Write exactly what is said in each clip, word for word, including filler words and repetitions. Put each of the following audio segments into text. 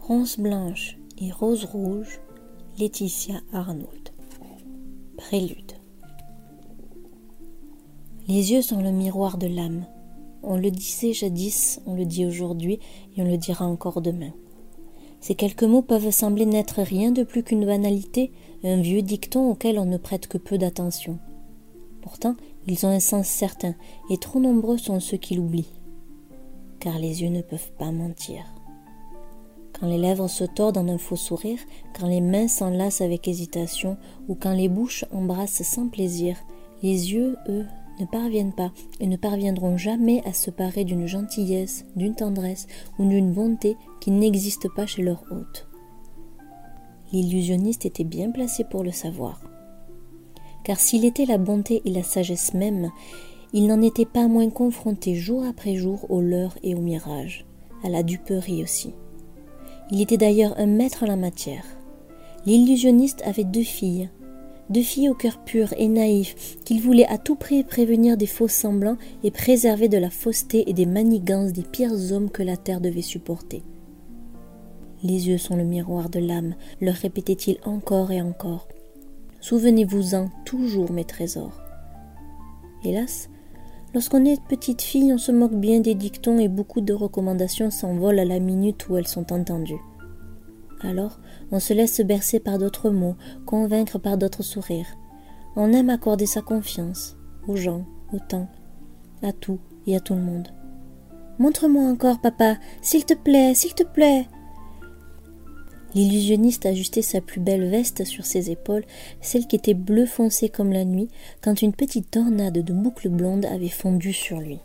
Rose blanche et rose rouge, Laetitia Arnould. Prélude. Les yeux sont le miroir de l'âme. On le disait jadis, on le dit aujourd'hui et on le dira encore demain. Ces quelques mots peuvent sembler n'être rien de plus qu'une banalité, un vieux dicton auquel on ne prête que peu d'attention. Pourtant, ils ont un sens certain, et trop nombreux sont ceux qui l'oublient. Car les yeux ne peuvent pas mentir. Quand les lèvres se tordent en un faux sourire, quand les mains s'enlacent avec hésitation, ou quand les bouches embrassent sans plaisir, les yeux, eux, ne parviennent pas et ne parviendront jamais à se parer d'une gentillesse, d'une tendresse ou d'une bonté qui n'existe pas chez leur hôte. L'illusionniste était bien placé pour le savoir. Car s'il était la bonté et la sagesse même, il n'en était pas moins confronté jour après jour aux leurres et aux mirages, à la duperie aussi. Il était d'ailleurs un maître en la matière. L'illusionniste avait deux filles, deux filles au cœur pur et naïf, qu'il voulait à tout prix prévenir des faux semblants et préserver de la fausseté et des manigances des pires hommes que la terre devait supporter. Les yeux sont le miroir de l'âme, leur répétait-il encore et encore. Souvenez-vous-en toujours, mes trésors. Hélas, lorsqu'on est petite fille, on se moque bien des dictons et beaucoup de recommandations s'envolent à la minute où elles sont entendues. Alors, on se laisse bercer par d'autres mots, convaincre par d'autres sourires. On aime accorder sa confiance, aux gens, au temps, à tout et à tout le monde. « Montre-moi encore, papa, s'il te plaît, s'il te plaît !» L'illusionniste ajustait sa plus belle veste sur ses épaules, celle qui était bleu foncé comme la nuit, quand une petite tornade de boucles blondes avait fondu sur lui.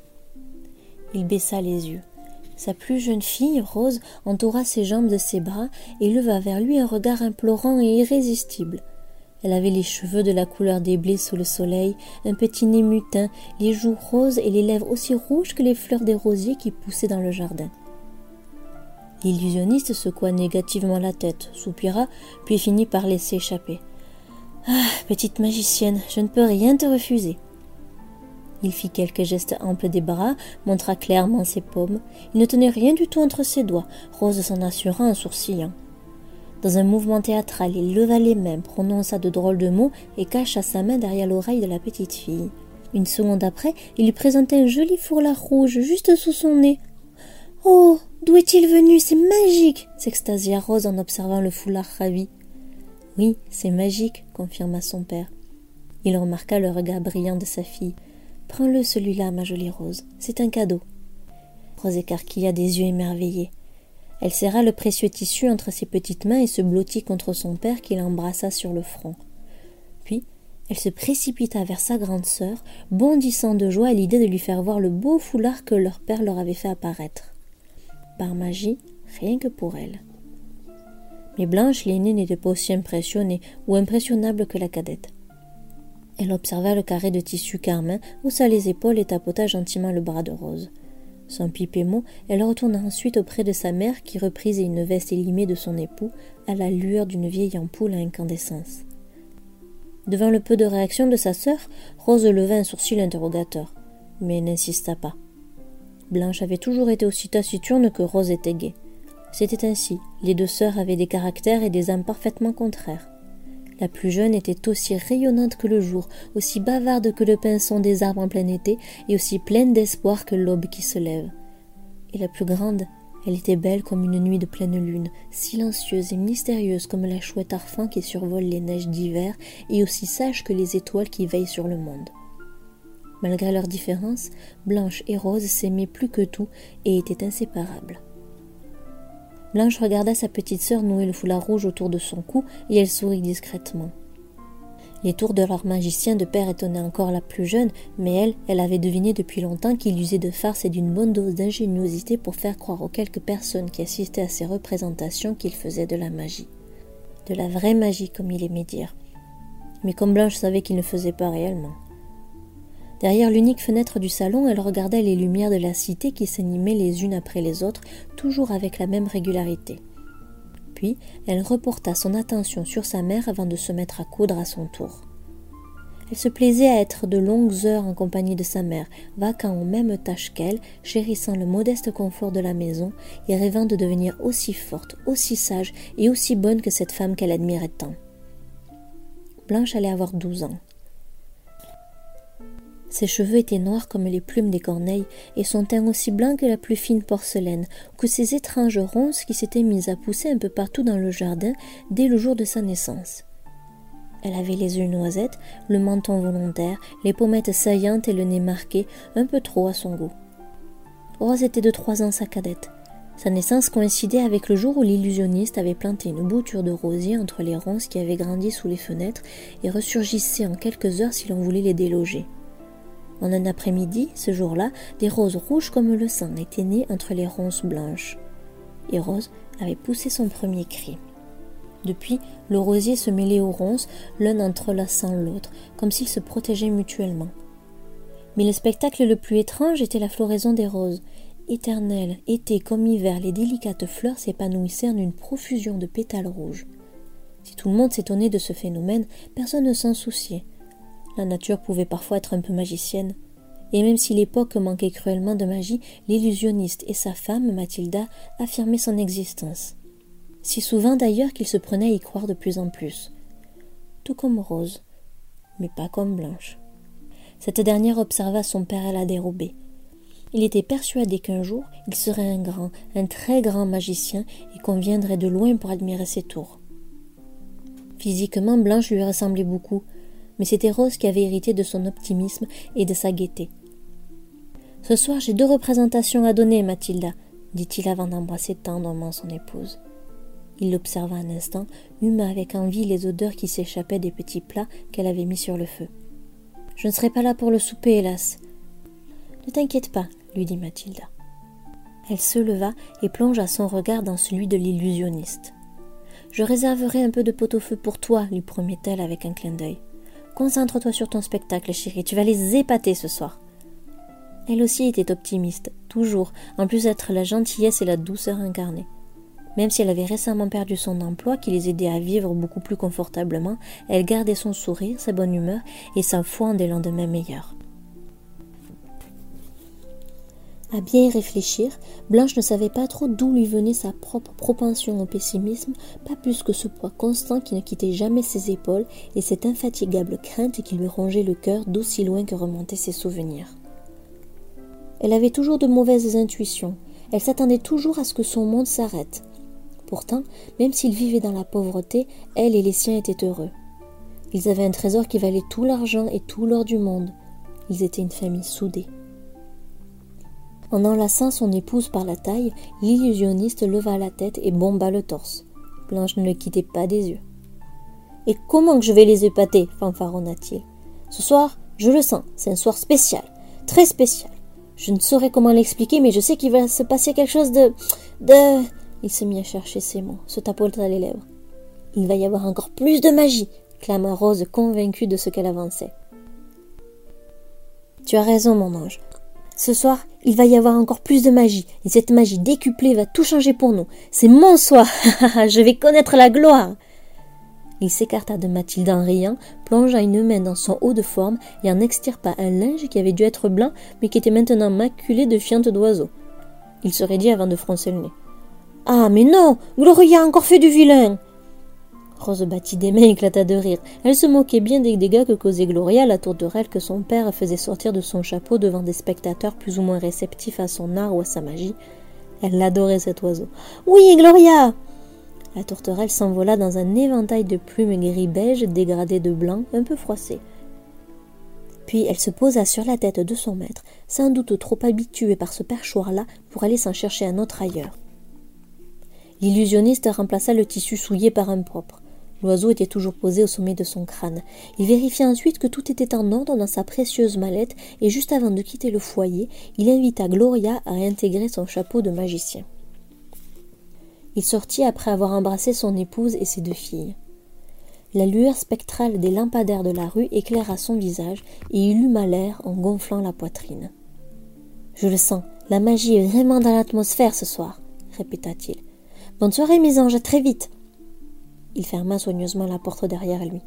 Il baissa les yeux. Sa plus jeune fille, Rose, entoura ses jambes de ses bras et leva vers lui un regard implorant et irrésistible. Elle avait les cheveux de la couleur des blés sous le soleil, un petit nez mutin, les joues roses et les lèvres aussi rouges que les fleurs des rosiers qui poussaient dans le jardin. L'illusionniste secoua négativement la tête, soupira, puis finit par laisser échapper. « Ah, petite magicienne, je ne peux rien te refuser. » Il fit quelques gestes amples des bras, montra clairement ses paumes. Il ne tenait rien du tout entre ses doigts, Rose s'en assura en sourcillant. Dans un mouvement théâtral, il leva les mains, prononça de drôles de mots et cacha sa main derrière l'oreille de la petite fille. Une seconde après, il lui présentait un joli foulard rouge juste sous son nez. « Oh, d'où est-il venu? C'est magique !» s'extasia Rose en observant le foulard ravi. « Oui, c'est magique !» confirma son père. Il remarqua le regard brillant de sa fille. « Prends-le celui-là, ma jolie Rose, c'est un cadeau. » Rose écarquilla des yeux émerveillés. Elle serra le précieux tissu entre ses petites mains et se blottit contre son père qui l'embrassa sur le front. Puis, elle se précipita vers sa grande sœur, bondissant de joie à l'idée de lui faire voir le beau foulard que leur père leur avait fait apparaître. Par magie, rien que pour elle. Mais Blanche, l'aînée, n'était pas aussi impressionnée ou impressionnable que la cadette. Elle observa le carré de tissu carmin, haussa les épaules et tapota gentiment le bras de Rose. Sans piper mot, elle retourna ensuite auprès de sa mère qui reprisait une veste élimée de son époux à la lueur d'une vieille ampoule à incandescence. Devant le peu de réaction de sa sœur, Rose leva un sourcil interrogateur, mais n'insista pas. Blanche avait toujours été aussi taciturne que Rose était gaie. C'était ainsi, les deux sœurs avaient des caractères et des âmes parfaitement contraires. La plus jeune était aussi rayonnante que le jour, aussi bavarde que le pinson des arbres en plein été, et aussi pleine d'espoir que l'aube qui se lève. Et la plus grande, elle était belle comme une nuit de pleine lune, silencieuse et mystérieuse comme la chouette arfan qui survole les neiges d'hiver, et aussi sage que les étoiles qui veillent sur le monde. Malgré leurs différences, Blanche et Rose s'aimaient plus que tout et étaient inséparables. Blanche regarda sa petite sœur nouer le foulard rouge autour de son cou et elle sourit discrètement. Les tours de leur magicien de père étonnaient encore la plus jeune, mais elle, elle avait deviné depuis longtemps qu'il usait de farce et d'une bonne dose d'ingéniosité pour faire croire aux quelques personnes qui assistaient à ses représentations qu'il faisait de la magie. De la vraie magie, comme il aimait dire. Mais comme Blanche savait qu'il ne faisait pas réellement. Derrière l'unique fenêtre du salon, elle regardait les lumières de la cité qui s'animaient les unes après les autres, toujours avec la même régularité. Puis, elle reporta son attention sur sa mère avant de se mettre à coudre à son tour. Elle se plaisait à être de longues heures en compagnie de sa mère, vaquant aux mêmes tâches qu'elle, chérissant le modeste confort de la maison et rêvant de devenir aussi forte, aussi sage et aussi bonne que cette femme qu'elle admirait tant. Blanche allait avoir douze ans. Ses cheveux étaient noirs comme les plumes des corneilles et son teint aussi blanc que la plus fine porcelaine, que ces étranges ronces qui s'étaient mises à pousser un peu partout dans le jardin dès le jour de sa naissance. Elle avait les yeux noisettes, le menton volontaire, les pommettes saillantes et le nez marqué, un peu trop à son goût. Rose était de trois ans sa cadette. Sa naissance coïncidait avec le jour où l'illusionniste avait planté une bouture de rosier entre les ronces qui avaient grandi sous les fenêtres et ressurgissaient en quelques heures si l'on voulait les déloger. En un après-midi, ce jour-là, des roses rouges comme le sang étaient nées entre les ronces blanches. Et Rose avait poussé son premier cri. Depuis, le rosier se mêlait aux ronces, l'un entrelaçant l'autre, comme s'ils se protégeaient mutuellement. Mais le spectacle le plus étrange était la floraison des roses. Éternelle, été comme hiver, les délicates fleurs s'épanouissaient en une profusion de pétales rouges. Si tout le monde s'étonnait de ce phénomène, personne ne s'en souciait. La nature pouvait parfois être un peu magicienne. Et même si l'époque manquait cruellement de magie, l'illusionniste et sa femme, Mathilda, affirmaient son existence. Si souvent d'ailleurs qu'il se prenait à y croire de plus en plus. Tout comme Rose, mais pas comme Blanche. Cette dernière observa son père à la dérobée. Il était persuadé qu'un jour, il serait un grand, un très grand magicien et qu'on viendrait de loin pour admirer ses tours. Physiquement, Blanche lui ressemblait beaucoup, mais c'était Rose qui avait hérité de son optimisme et de sa gaieté. « Ce soir, j'ai deux représentations à donner, Mathilda, » dit-il avant d'embrasser tendrement son épouse. Il l'observa un instant, huma avec envie les odeurs qui s'échappaient des petits plats qu'elle avait mis sur le feu. « Je ne serai pas là pour le souper, hélas. »« Ne t'inquiète pas, » lui dit Mathilda. Elle se leva et plongea son regard dans celui de l'illusionniste. « Je réserverai un peu de pot-au-feu pour toi, lui promet-elle avec un clin d'œil. Concentre-toi sur ton spectacle, chérie, tu vas les épater ce soir. » Elle aussi était optimiste, toujours, en plus d'être la gentillesse et la douceur incarnée. Même si elle avait récemment perdu son emploi qui les aidait à vivre beaucoup plus confortablement, elle gardait son sourire, sa bonne humeur et sa foi en des lendemains meilleurs. À bien y réfléchir, Blanche ne savait pas trop d'où lui venait sa propre propension au pessimisme, pas plus que ce poids constant qui ne quittait jamais ses épaules et cette infatigable crainte qui lui rongeait le cœur d'aussi loin que remontaient ses souvenirs. Elle avait toujours de mauvaises intuitions, elle s'attendait toujours à ce que son monde s'arrête. Pourtant, même s'ils vivaient dans la pauvreté, elle et les siens étaient heureux. Ils avaient un trésor qui valait tout l'argent et tout l'or du monde. Ils étaient une famille soudée. En enlaçant son épouse par la taille, l'illusionniste leva la tête et bomba le torse. Blanche ne le quittait pas des yeux. « Et comment que je vais les épater ?» fanfaronna-t-il. « Ce soir, je le sens, c'est un soir spécial, très spécial. Je ne saurais comment l'expliquer, mais je sais qu'il va se passer quelque chose de... de... » Il se mit à chercher ses mots, se tapotant les lèvres. « Il va y avoir encore plus de magie !» clama Rose, convaincue de ce qu'elle avançait. « Tu as raison, mon ange. Ce soir, il va y avoir encore plus de magie, et cette magie décuplée va tout changer pour nous. C'est mon soir. Je vais connaître la gloire. » Il s'écarta de Mathilde en riant, plongea une main dans son haut de forme et en extirpa un linge qui avait dû être blanc, mais qui était maintenant maculé de fientes d'oiseaux. Il se raidit avant de froncer le nez. « Ah, mais non, Gloria a encore fait du vilain !» Rose battit des mains et éclata de rire. Elle se moquait bien des dégâts que causait Gloria, la tourterelle que son père faisait sortir de son chapeau devant des spectateurs plus ou moins réceptifs à son art ou à sa magie. Elle l'adorait, cet oiseau. « Oui, Gloria !» La tourterelle s'envola dans un éventail de plumes gris-beige dégradées de blanc, un peu froissées. Puis elle se posa sur la tête de son maître, sans doute trop habituée par ce perchoir-là pour aller s'en chercher un autre ailleurs. L'illusionniste remplaça le tissu souillé par un propre. L'oiseau était toujours posé au sommet de son crâne. Il vérifia ensuite que tout était en ordre dans sa précieuse mallette et juste avant de quitter le foyer, il invita Gloria à réintégrer son chapeau de magicien. Il sortit après avoir embrassé son épouse et ses deux filles. La lueur spectrale des lampadaires de la rue éclaira son visage et il huma l'air en gonflant la poitrine. « Je le sens, la magie est vraiment dans l'atmosphère ce soir, » répéta-t-il. « Bonne soirée, mes anges, à très vite !» Il ferma soigneusement la porte derrière lui.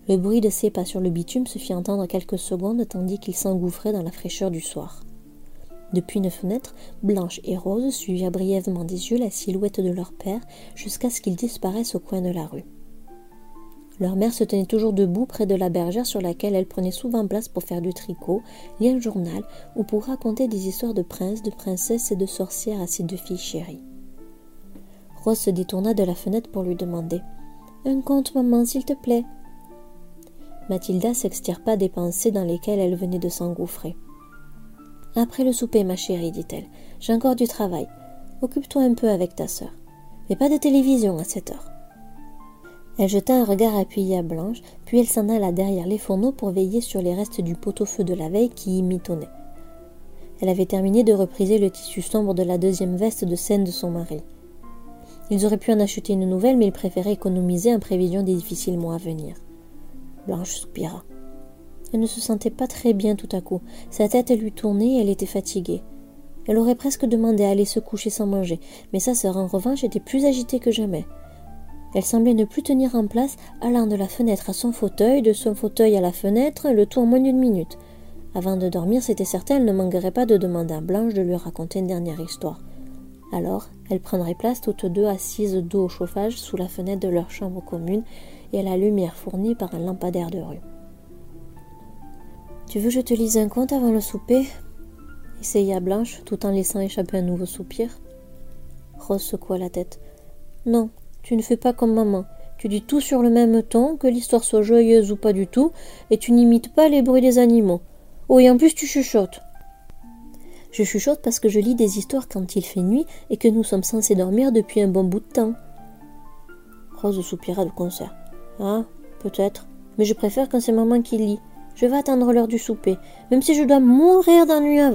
Le bruit de ses pas sur le bitume se fit entendre quelques secondes tandis qu'il s'engouffrait dans la fraîcheur du soir. Depuis une fenêtre, Blanche et Rose suivirent brièvement des yeux la silhouette de leur père jusqu'à ce qu'il disparaisse au coin de la rue. Leur mère se tenait toujours debout près de la bergère sur laquelle elle prenait souvent place pour faire du tricot, lire le journal ou pour raconter des histoires de princes, de princesses et de sorcières à ses deux filles chéries. Rose se détourna de la fenêtre pour lui demander « Un conte, maman, s'il te plaît ?» Mathilda s'extirpa des pensées dans lesquelles elle venait de s'engouffrer. « Après le souper, ma chérie, dit-elle, j'ai encore du travail. Occupe-toi un peu avec ta sœur. Mais pas de télévision à cette heure. » Elle jeta un regard appuyé à Blanche, puis elle s'en alla derrière les fourneaux pour veiller sur les restes du pot-au-feu de la veille qui y mitonnait. Elle avait terminé de repriser le tissu sombre de la deuxième veste de scène de son mari. Ils auraient pu en acheter une nouvelle, mais ils préféraient économiser en prévision des difficiles mois à venir. Blanche soupira. Elle ne se sentait pas très bien tout à coup. Sa tête lui tournait et elle était fatiguée. Elle aurait presque demandé à aller se coucher sans manger, mais sa sœur en revanche était plus agitée que jamais. Elle semblait ne plus tenir en place, allant de la fenêtre à son fauteuil, de son fauteuil à la fenêtre, le tout en moins d'une minute. Avant de dormir, c'était certain, elle ne manquerait pas de demander à Blanche de lui raconter une dernière histoire. Alors, elles prendraient place toutes deux assises dos au chauffage sous la fenêtre de leur chambre commune et à la lumière fournie par un lampadaire de rue. « Tu veux que je te lise un conte avant le souper ?» essaya Blanche, tout en laissant échapper un nouveau soupir. Rose secoua la tête. « Non, tu ne fais pas comme maman. Tu dis tout sur le même ton, que l'histoire soit joyeuse ou pas du tout, et tu n'imites pas les bruits des animaux. Oh, et en plus tu chuchotes. » « Je chuchote parce que je lis des histoires quand il fait nuit et que nous sommes censés dormir depuis un bon bout de temps. » Rose soupira de concert. « Ah, peut-être, mais je préfère quand c'est maman qui lit. Je vais attendre l'heure du souper, même si je dois mourir d'ennui avant. »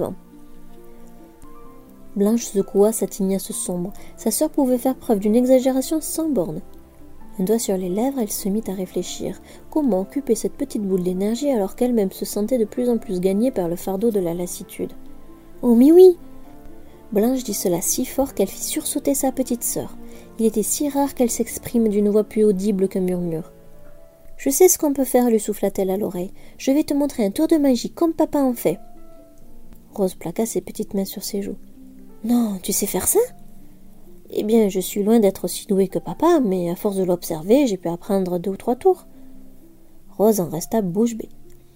Blanche secoua sa tignasse sombre. Sa sœur pouvait faire preuve d'une exagération sans borne. Un doigt sur les lèvres, elle se mit à réfléchir. Comment occuper cette petite boule d'énergie alors qu'elle-même se sentait de plus en plus gagnée par le fardeau de la lassitude? « Oh, mais oui !» Blanche dit cela si fort qu'elle fit sursauter sa petite sœur. Il était si rare qu'elle s'exprime d'une voix plus audible qu'un murmure. « Je sais ce qu'on peut faire, lui souffla-t-elle à l'oreille. Je vais te montrer un tour de magie comme papa en fait. » Rose plaqua ses petites mains sur ses joues. « Non, tu sais faire ça ?»« Eh bien, je suis loin d'être aussi douée que papa, mais à force de l'observer, j'ai pu apprendre deux ou trois tours. » Rose en resta bouche bée.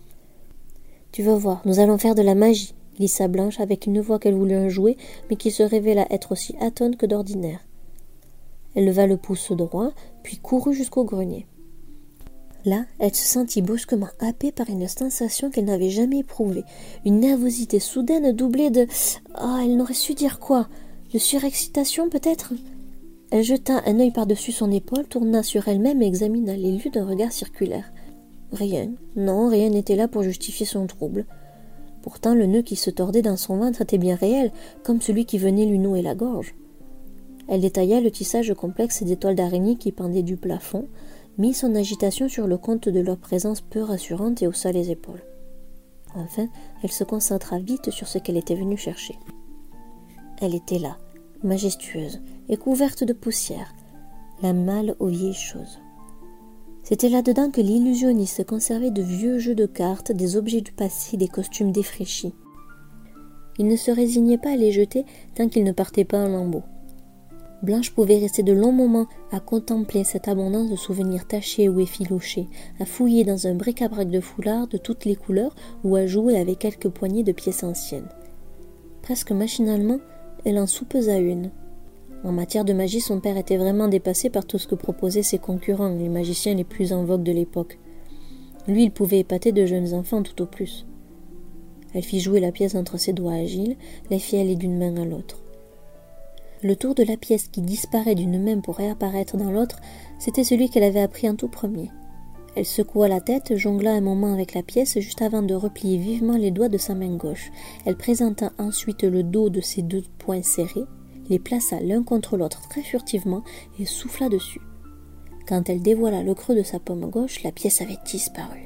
« Tu vas voir, nous allons faire de la magie, » glissa Blanche avec une voix qu'elle voulut enjouer, mais qui se révéla être aussi atone que d'ordinaire. Elle leva le pouce droit, puis courut jusqu'au grenier. Là, elle se sentit brusquement happée par une sensation qu'elle n'avait jamais éprouvée, une nervosité soudaine doublée de... Ah, oh, elle n'aurait su dire quoi? De surexcitation, peut-être? Elle jeta un œil par-dessus son épaule, tourna sur elle-même et examina les lieux d'un regard circulaire. Rien, non, rien n'était là pour justifier son trouble. Pourtant, le nœud qui se tordait dans son ventre était bien réel, comme celui qui venait lui nouer la gorge. Elle détailla le tissage complexe des toiles d'araignée qui pendaient du plafond, mit son agitation sur le compte de leur présence peu rassurante et haussa les épaules. Enfin, elle se concentra vite sur ce qu'elle était venue chercher. Elle était là, majestueuse et couverte de poussière, la malle aux vieilles choses. C'était là-dedans que l'illusionniste conservait de vieux jeux de cartes, des objets du passé, des costumes défraîchis. Il ne se résignait pas à les jeter tant qu'ils ne partaient pas en lambeaux. Blanche pouvait rester de longs moments à contempler cette abondance de souvenirs tachés ou effilochés, à fouiller dans un bric-à-brac de foulards de toutes les couleurs ou à jouer avec quelques poignées de pièces anciennes. Presque machinalement, elle en soupesa une. En matière de magie, son père était vraiment dépassé par tout ce que proposaient ses concurrents, les magiciens les plus en vogue de l'époque. Lui, il pouvait épater de jeunes enfants tout au plus. Elle fit jouer la pièce entre ses doigts agiles, les fit aller d'une main à l'autre. Le tour de la pièce qui disparaît d'une main pour réapparaître dans l'autre, c'était celui qu'elle avait appris en tout premier. Elle secoua la tête, jongla un moment avec la pièce juste avant de replier vivement les doigts de sa main gauche. Elle présenta ensuite le dos de ses deux poings serrés, les plaça l'un contre l'autre très furtivement et souffla dessus. Quand elle dévoila le creux de sa paume gauche, la pièce avait disparu.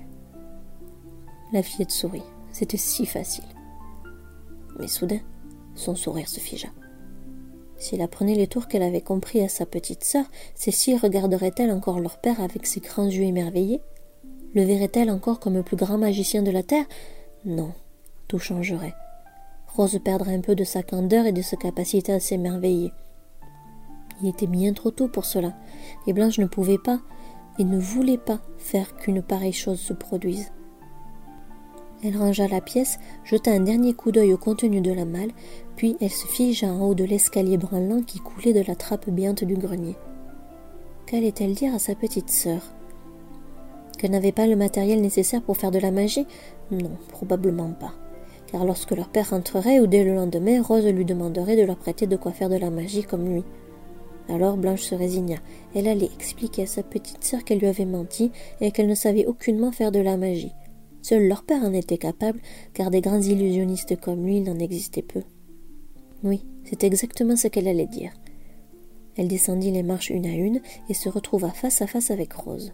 La fillette sourit. C'était si facile. Mais soudain, son sourire se figea. Si elle apprenait les tours qu'elle avait compris à sa petite sœur, celle-ci regarderait-elle encore leur père avec ses grands yeux émerveillés? Le verrait-elle encore comme le plus grand magicien de la terre? Non, tout changerait. Rose perdrait un peu de sa candeur et de sa capacité à s'émerveiller. Il était bien trop tôt pour cela, et Blanche ne pouvait pas, et ne voulait pas, faire qu'une pareille chose se produise. Elle rangea la pièce, jeta un dernier coup d'œil au contenu de la malle, puis elle se figea en haut de l'escalier branlant qui coulait de la trappe béante du grenier. Qu'allait-elle dire à sa petite sœur? Qu'elle n'avait pas le matériel nécessaire pour faire de la magie? Non, probablement pas. Car lorsque leur père rentrerait ou dès le lendemain, Rose lui demanderait de leur prêter de quoi faire de la magie comme lui. Alors Blanche se résigna. Elle allait expliquer à sa petite sœur qu'elle lui avait menti et qu'elle ne savait aucunement faire de la magie. Seul leur père en était capable, car des grands illusionnistes comme lui, il en existait peu. Oui, c'est exactement ce qu'elle allait dire. Elle descendit les marches une à une et se retrouva face à face avec Rose.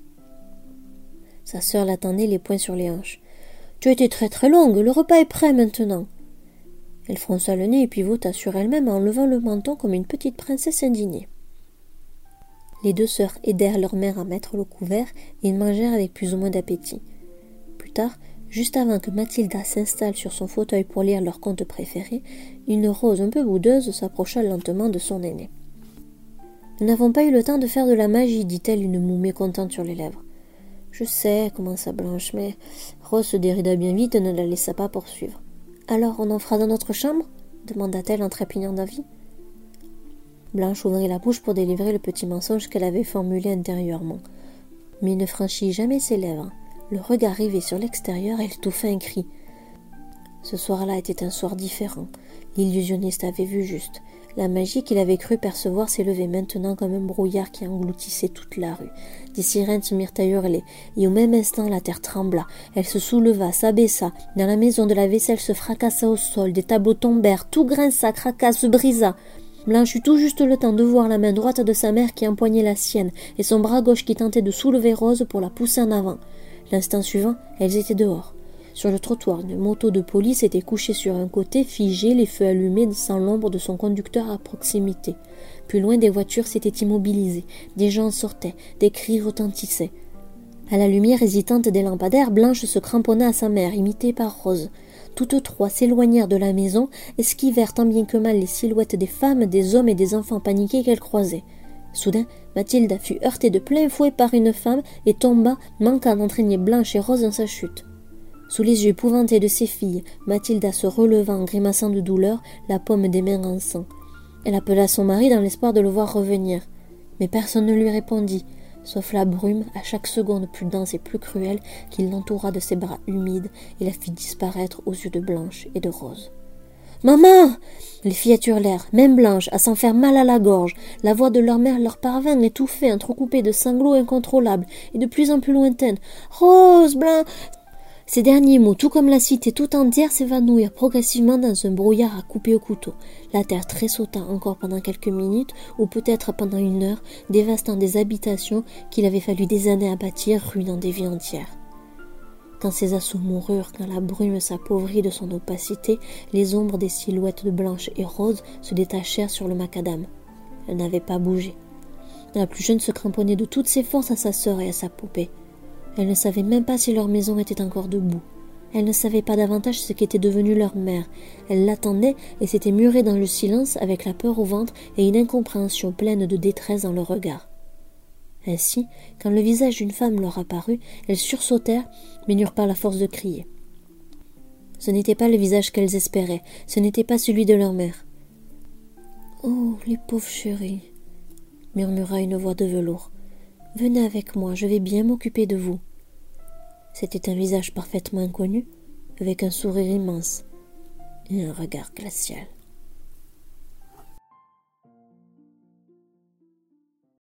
Sa sœur l'attendait, les poings sur les hanches. « Tu as été très très longue, le repas est prêt maintenant. » Elle fronça le nez et pivota sur elle-même en levant le menton comme une petite princesse indignée. Les deux sœurs aidèrent leur mère à mettre le couvert et ils mangèrent avec plus ou moins d'appétit. Plus tard, juste avant que Mathilda s'installe sur son fauteuil pour lire leur conte préféré, une Rose un peu boudeuse s'approcha lentement de son aînée. « Nous n'avons pas eu le temps de faire de la magie, dit-elle, une moue mécontente sur les lèvres. « Je sais, commença Blanche, mais Rose se dérida bien vite et ne la laissa pas poursuivre. « Alors, on en fera dans notre chambre ?» demanda-t-elle en trépignant d'envie. Blanche ouvrit la bouche pour délivrer le petit mensonge qu'elle avait formulé intérieurement. Mais il ne franchit jamais ses lèvres. Le regard rivé sur l'extérieur, elle étouffa un cri. Ce soir-là était un soir différent. L'illusionniste avait vu juste. La magie qu'il avait cru percevoir s'élevait maintenant comme un brouillard qui engloutissait toute la rue. Des sirènes se mirent à hurler, et au même instant la terre trembla. Elle se souleva, s'abaissa. Dans la maison de la vaisselle se fracassa au sol, des tableaux tombèrent, tout grinça, craqua, se brisa. Blanche eut tout juste le temps de voir la main droite de sa mère qui empoignait la sienne, et son bras gauche qui tentait de soulever Rose pour la pousser en avant. L'instant suivant, elles étaient dehors. Sur le trottoir, une moto de police était couchée sur un côté, figée, les feux allumés sans l'ombre de son conducteur à proximité. Plus loin, des voitures s'étaient immobilisées, des gens sortaient, des cris retentissaient. À la lumière hésitante des lampadaires, Blanche se cramponna à sa mère, imitée par Rose. Toutes trois s'éloignèrent de la maison, esquivèrent tant bien que mal les silhouettes des femmes, des hommes et des enfants paniqués qu'elles croisaient. Soudain, Mathilda fut heurtée de plein fouet par une femme et tomba, manquant d'entraîner Blanche et Rose dans sa chute. Sous les yeux épouvantés de ses filles, Mathilda se releva en grimaçant de douleur, la paume des mains en sang. Elle appela son mari dans l'espoir de le voir revenir. Mais personne ne lui répondit, sauf la brume, à chaque seconde plus dense et plus cruelle, qui l'entoura de ses bras humides et la fit disparaître aux yeux de Blanche et de Rose. « Maman !» Les fillettes hurlèrent, même Blanche, à s'en faire mal à la gorge. La voix de leur mère leur parvint étouffée, entrecoupée de sanglots incontrôlables et de plus en plus lointaines. « Rose, Blanche !» Ces derniers mots, tout comme la cité tout entière, s'évanouirent progressivement dans un brouillard à couper au couteau. La terre tressauta encore pendant quelques minutes, ou peut-être pendant une heure, dévastant des habitations qu'il avait fallu des années à bâtir, ruinant des vies entières. Quand ces assauts moururent, quand la brume s'appauvrit de son opacité, les ombres des silhouettes de Blanche et Rose se détachèrent sur le macadam. Elles n'avaient pas bougé. La plus jeune se cramponnait de toutes ses forces à sa sœur et à sa poupée. Elle ne savait même pas si leur maison était encore debout. Elle ne savait pas davantage ce qu'était devenue leur mère. Elle l'attendait et s'était murée dans le silence avec la peur au ventre et une incompréhension pleine de détresse dans le regard. Ainsi, quand le visage d'une femme leur apparut, elles sursautèrent, mais n'eurent pas la force de crier. Ce n'était pas le visage qu'elles espéraient, ce n'était pas celui de leur mère. « Oh, les pauvres chéris !» murmura une voix de velours. « Venez avec moi, je vais bien m'occuper de vous. » C'était un visage parfaitement inconnu, avec un sourire immense et un regard glacial.